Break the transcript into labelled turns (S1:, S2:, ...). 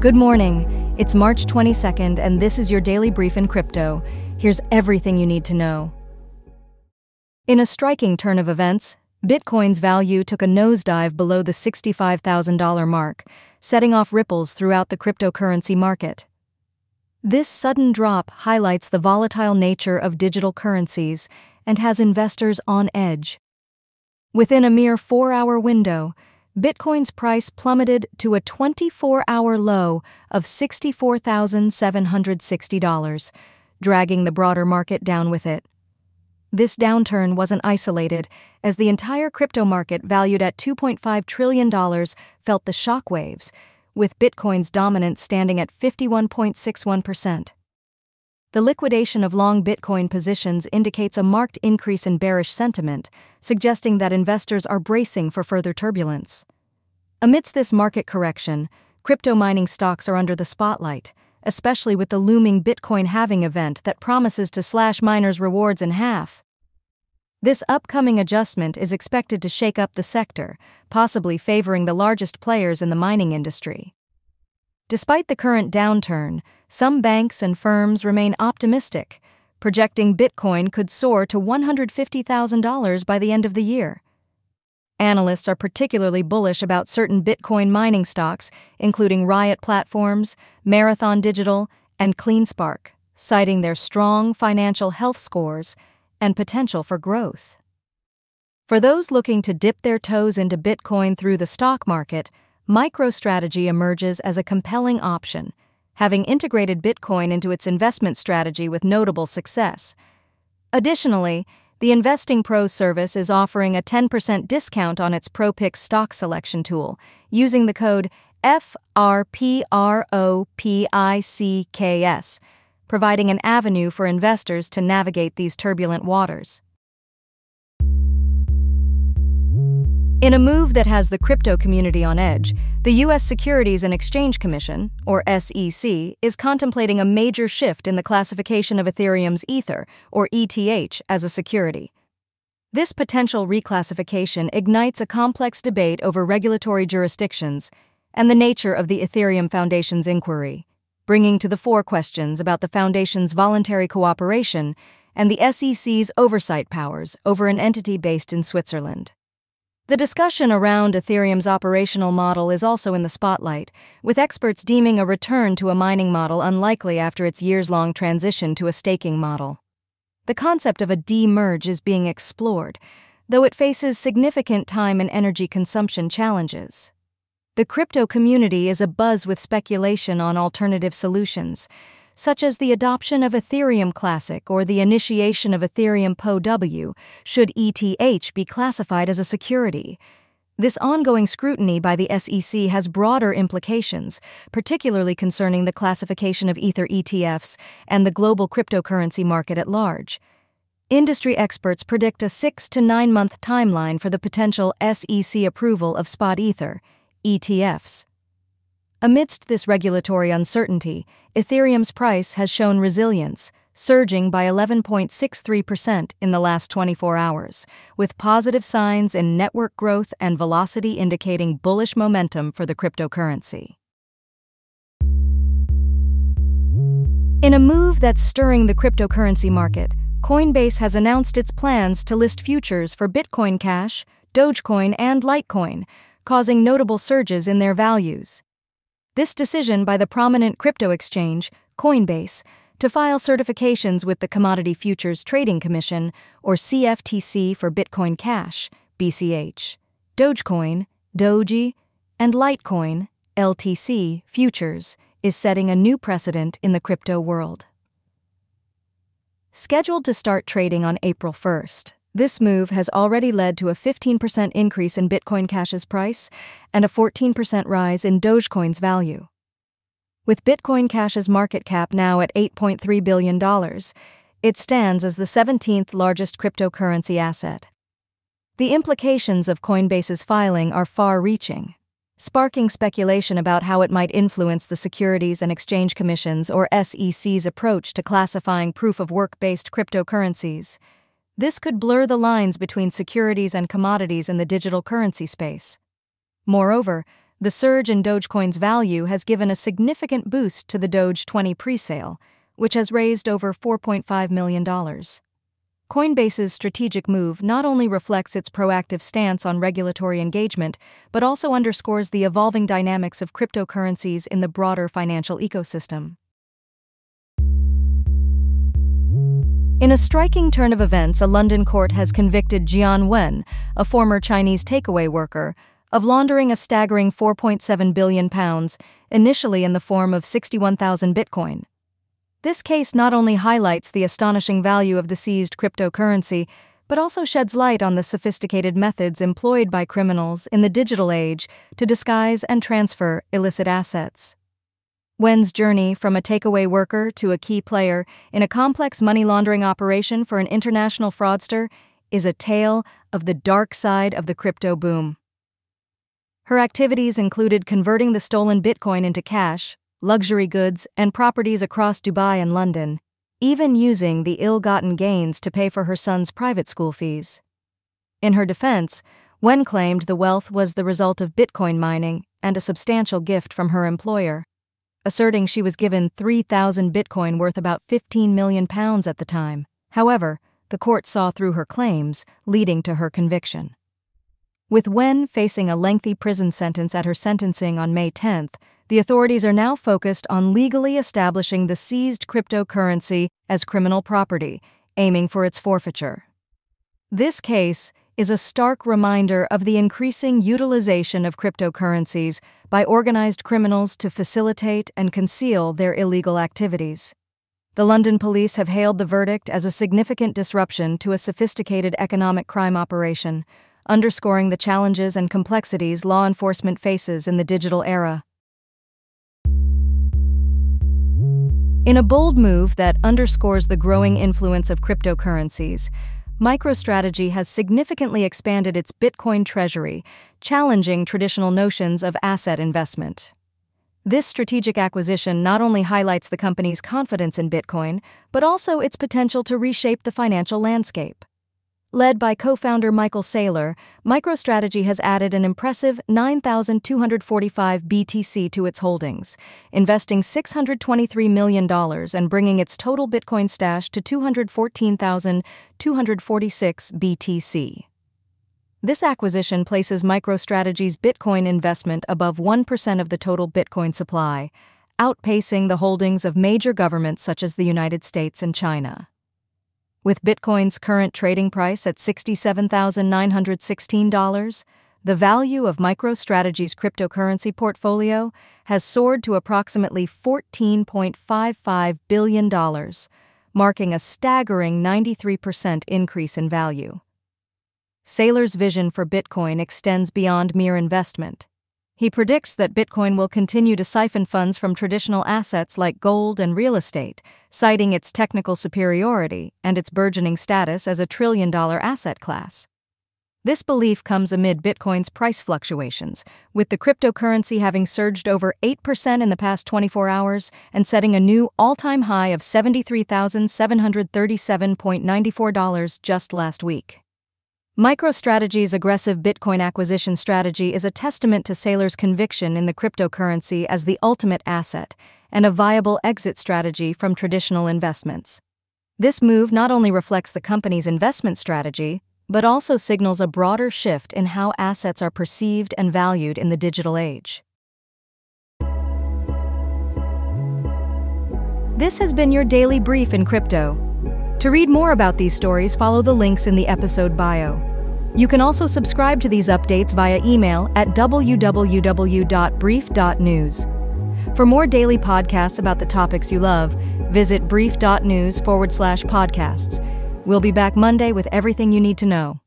S1: Good morning. It's March 22nd, and this is your daily brief in crypto. Here's everything you need to know. In a striking turn of events, Bitcoin's value took a nosedive below the $65,000 mark, setting off ripples throughout the cryptocurrency market. This sudden drop highlights the volatile nature of digital currencies and has investors on edge. Within a mere 4-hour window, Bitcoin's price plummeted to a 24-hour low of $64,760, dragging the broader market down with it. This downturn wasn't isolated, as the entire crypto market, valued at $2.5 trillion, felt the shockwaves, with Bitcoin's dominance standing at 51.61%. The liquidation of long Bitcoin positions indicates a marked increase in bearish sentiment, suggesting that investors are bracing for further turbulence. Amidst this market correction, crypto mining stocks are under the spotlight, especially with the looming Bitcoin halving event that promises to slash miners' rewards in half. This upcoming adjustment is expected to shake up the sector, possibly favoring the largest players in the mining industry. Despite the current downturn, some banks and firms remain optimistic, projecting Bitcoin could soar to $150,000 by the end of the year. Analysts are particularly bullish about certain Bitcoin mining stocks, including Riot Platforms, Marathon Digital, and CleanSpark, citing their strong financial health scores and potential for growth. For those looking to dip their toes into Bitcoin through the stock market, MicroStrategy emerges as a compelling option, having integrated Bitcoin into its investment strategy with notable success. Additionally, the Investing Pro service is offering a 10% discount on its ProPicks stock selection tool, using the code FRPROPICKS, providing an avenue for investors to navigate these turbulent waters. In a move that has the crypto community on edge, the U.S. Securities and Exchange Commission, or SEC, is contemplating a major shift in the classification of Ethereum's Ether, or ETH, as a security. This potential reclassification ignites a complex debate over regulatory jurisdictions and the nature of the Ethereum Foundation's inquiry, bringing to the fore questions about the Foundation's voluntary cooperation and the SEC's oversight powers over an entity based in Switzerland. The discussion around Ethereum's operational model is also in the spotlight, with experts deeming a return to a mining model unlikely after its years-long transition to a staking model. The concept of a demerge is being explored, though it faces significant time and energy consumption challenges. The crypto community is abuzz with speculation on alternative solutions, such as the adoption of Ethereum Classic or the initiation of Ethereum POW, should ETH be classified as a security. This ongoing scrutiny by the SEC has broader implications, particularly concerning the classification of Ether ETFs and the global cryptocurrency market at large. Industry experts predict a 6 to 9 month timeline for the potential SEC approval of spot Ether, ETFs. Amidst this regulatory uncertainty, Ethereum's price has shown resilience, surging by 11.63% in the last 24 hours, with positive signs in network growth and velocity indicating bullish momentum for the cryptocurrency. In a move that's stirring the cryptocurrency market, Coinbase has announced its plans to list futures for Bitcoin Cash, Dogecoin, and Litecoin, causing notable surges in their values. This decision by the prominent crypto exchange, Coinbase, to file certifications with the Commodity Futures Trading Commission, or CFTC, for Bitcoin Cash, BCH, Dogecoin, Doji, and Litecoin, LTC, futures, is setting a new precedent in the crypto world. Scheduled to start trading on April 1st, this move has already led to a 15% increase in Bitcoin Cash's price and a 14% rise in Dogecoin's value. With Bitcoin Cash's market cap now at $8.3 billion, it stands as the 17th largest cryptocurrency asset. The implications of Coinbase's filing are far-reaching, sparking speculation about how it might influence the Securities and Exchange Commission's, or SEC's, approach to classifying proof-of-work-based cryptocurrencies. This could blur the lines between securities and commodities in the digital currency space. Moreover, the surge in Dogecoin's value has given a significant boost to the Doge 20 presale, which has raised over $4.5 million. Coinbase's strategic move not only reflects its proactive stance on regulatory engagement, but also underscores the evolving dynamics of cryptocurrencies in the broader financial ecosystem. In a striking turn of events, a London court has convicted Jian Wen, a former Chinese takeaway worker, of laundering a staggering £4.7 billion, initially in the form of 61,000 Bitcoin. This case not only highlights the astonishing value of the seized cryptocurrency, but also sheds light on the sophisticated methods employed by criminals in the digital age to disguise and transfer illicit assets. Wen's journey from a takeaway worker to a key player in a complex money laundering operation for an international fraudster is a tale of the dark side of the crypto boom. Her activities included converting the stolen Bitcoin into cash, luxury goods, and properties across Dubai and London, even using the ill-gotten gains to pay for her son's private school fees. In her defense, Wen claimed the wealth was the result of Bitcoin mining and a substantial gift from her employer, asserting she was given 3,000 Bitcoin worth about £15 million at the time. However, the court saw through her claims, leading to her conviction. With Wen facing a lengthy prison sentence at her sentencing on May 10th, the authorities are now focused on legally establishing the seized cryptocurrency as criminal property, aiming for its forfeiture. This case is a stark reminder of the increasing utilization of cryptocurrencies by organized criminals to facilitate and conceal their illegal activities. The London police have hailed the verdict as a significant disruption to a sophisticated economic crime operation, underscoring the challenges and complexities law enforcement faces in the digital era. In a bold move that underscores the growing influence of cryptocurrencies, MicroStrategy has significantly expanded its Bitcoin treasury, challenging traditional notions of asset investment. This strategic acquisition not only highlights the company's confidence in Bitcoin, but also its potential to reshape the financial landscape. Led by co-founder Michael Saylor, MicroStrategy has added an impressive 9,245 BTC to its holdings, investing $623 million and bringing its total Bitcoin stash to 214,246 BTC. This acquisition places MicroStrategy's Bitcoin investment above 1% of the total Bitcoin supply, outpacing the holdings of major governments such as the United States and China. With Bitcoin's current trading price at $67,916, the value of MicroStrategy's cryptocurrency portfolio has soared to approximately $14.55 billion, marking a staggering 93% increase in value. Saylor's vision for Bitcoin extends beyond mere investment. He predicts that Bitcoin will continue to siphon funds from traditional assets like gold and real estate, citing its technical superiority and its burgeoning status as a trillion-dollar asset class. This belief comes amid Bitcoin's price fluctuations, with the cryptocurrency having surged over 8% in the past 24 hours and setting a new all-time high of $73,737.94 just last week. MicroStrategy's aggressive Bitcoin acquisition strategy is a testament to Saylor's conviction in the cryptocurrency as the ultimate asset and a viable exit strategy from traditional investments. This move not only reflects the company's investment strategy, but also signals a broader shift in how assets are perceived and valued in the digital age. This has been your daily brief in crypto. To read more about these stories, follow the links in the episode bio. You can also subscribe to these updates via email at www.brief.news. For more daily podcasts about the topics you love, visit brief.news/podcasts. We'll be back Monday with everything you need to know.